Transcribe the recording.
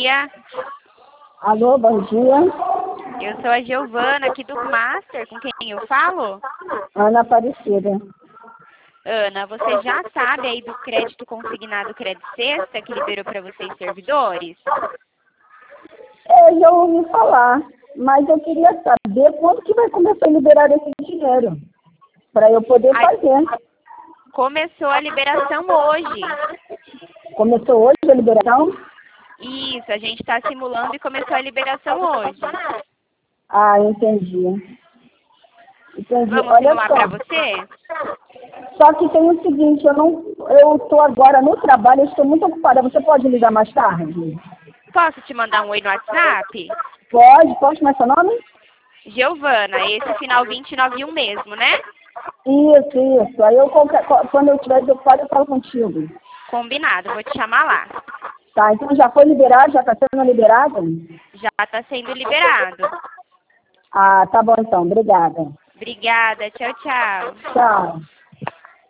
dia. Alô, bom dia. Eu sou a Giovana, aqui do Master. Com quem eu falo? Ana Aparecida. Ana, você já sabe aí do crédito consignado Crédito Sexta que liberou para vocês servidores? Eu já ouvi falar, mas eu queria saber quando que vai começar a liberar esse dinheiro, para eu poder fazer. Começou a liberação hoje. Começou hoje a liberação? Isso, a gente está simulando e começou a liberação hoje. Ah, entendi. Vamos Olha simular só. para você? Só que tem o seguinte, eu estou agora no trabalho, eu estou muito ocupada. Você pode ligar mais tarde? Posso te mandar um oi no WhatsApp? Pode, mas seu nome? Giovana, esse final 291 mesmo, né? Isso. Aí quando eu estiver ocupada, eu falo contigo. Combinado, vou te chamar lá. Tá, então já foi liberado? Já está sendo liberado? Já está sendo liberado. Ah, tá bom então. Obrigada. Obrigada, tchau, tchau. Tchau.